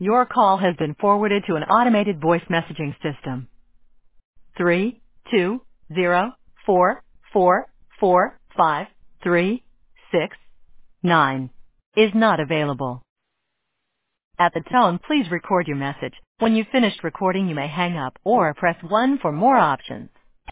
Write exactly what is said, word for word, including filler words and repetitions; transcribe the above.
Your call has been forwarded to an automated voice messaging system. Three two zero four four four five three six nine is not available. At the tone, please record your message. When you've finished recording, you may hang up or press one for more options.